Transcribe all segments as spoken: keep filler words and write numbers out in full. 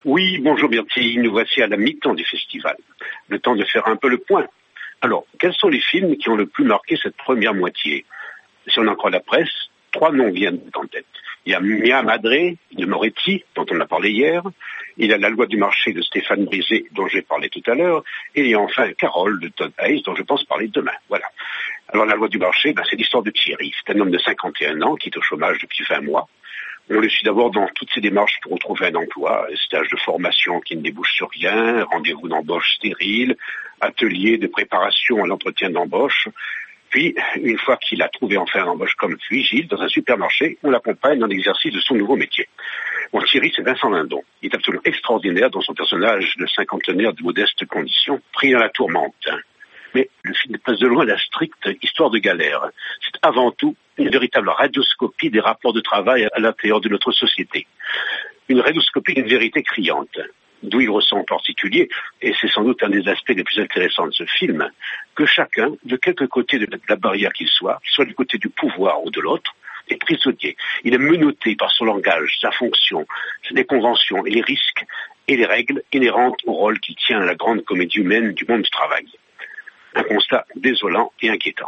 Oui, bonjour Bertie, nous voici à la mi-temps du festival. Le temps de faire un peu le point. Alors, quels sont les films qui ont le plus marqué cette première moitié? Si on en croit la presse, trois noms viennent en tête. Il y a Mia Madre de Moretti, dont on a parlé hier. Il y a La loi du marché de Stéphane Brisé, dont j'ai parlé tout à l'heure. Et il y a enfin Carole de Todd Haynes, dont je pense parler demain. Voilà. Alors, La loi du marché, ben, c'est l'histoire de Thierry. C'est un homme de cinquante et un ans qui est au chômage depuis vingt mois. On le suit d'abord dans toutes ses démarches pour retrouver un emploi, stage de formation qui ne débouche sur rien, rendez-vous d'embauche stérile, atelier de préparation à l'entretien d'embauche. Puis, une fois qu'il a trouvé enfin un embauche comme vigile dans un supermarché, on l'accompagne dans l'exercice de son nouveau métier. Bon, Thierry, c'est Vincent Lindon. Il est absolument extraordinaire dans son personnage de cinquantenaire de modeste condition, pris dans la tourmente. Mais le film passe de loin la stricte histoire de galère. C'est avant tout une véritable radioscopie des rapports de travail à l'intérieur de notre société. Une radioscopie d'une vérité criante, d'où il ressent en particulier, et c'est sans doute un des aspects les plus intéressants de ce film, que chacun, de quelque côté de la barrière qu'il soit, qu'il soit du côté du pouvoir ou de l'autre, est prisonnier. Il est menotté par son langage, sa fonction, les conventions et les risques et les règles inhérentes au rôle qui tient à la grande comédie humaine du monde du travail. Un constat désolant et inquiétant.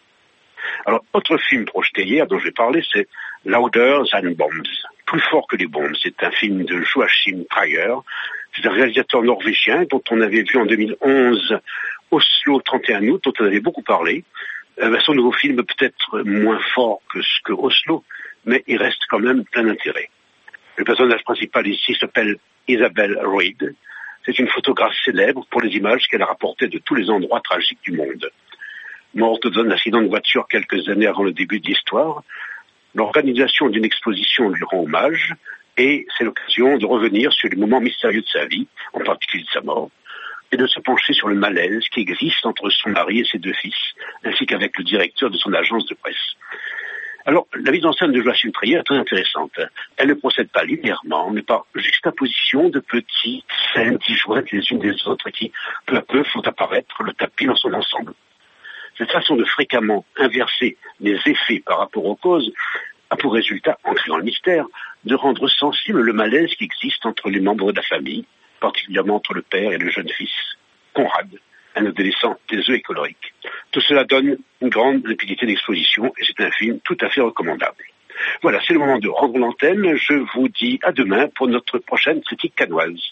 Alors, autre film projeté hier dont je vais parler, c'est Louder Than Bombs, plus fort que les bombes. C'est un film de Joachim Trier. C'est un réalisateur norvégien dont on avait vu en deux mille onze Oslo trente et un août, dont on avait beaucoup parlé. Euh, son nouveau film est peut-être moins fort que ce que Oslo, mais il reste quand même plein d'intérêt. Le personnage principal ici s'appelle Isabelle Reid. C'est une photographe célèbre pour les images qu'elle a rapportées de tous les endroits tragiques du monde. Morte dans un accident de voiture quelques années avant le début de l'histoire, l'organisation d'une exposition lui rend hommage et c'est l'occasion de revenir sur les moments mystérieux de sa vie, en particulier de sa mort, et de se pencher sur le malaise qui existe entre son mari et ses deux fils, ainsi qu'avec le directeur de son agence de presse. Alors, la mise en scène de Joachim Trier est très intéressante. Elle ne procède pas linéairement, mais par juxtaposition de petites scènes disjointes les unes des autres qui, peu à peu, font apparaître le tapis dans son ensemble. Cette façon de fréquemment inverser les effets par rapport aux causes a pour résultat, en créant le mystère, de rendre sensible le malaise qui existe entre les membres de la famille, particulièrement entre le père et le jeune fils, Conrad, un adolescent des œufs et colérique. Tout cela donne une grande rapidité d'exposition et c'est un film tout à fait recommandable. Voilà, c'est le moment de rendre l'antenne. Je vous dis à demain pour notre prochaine critique cannoise.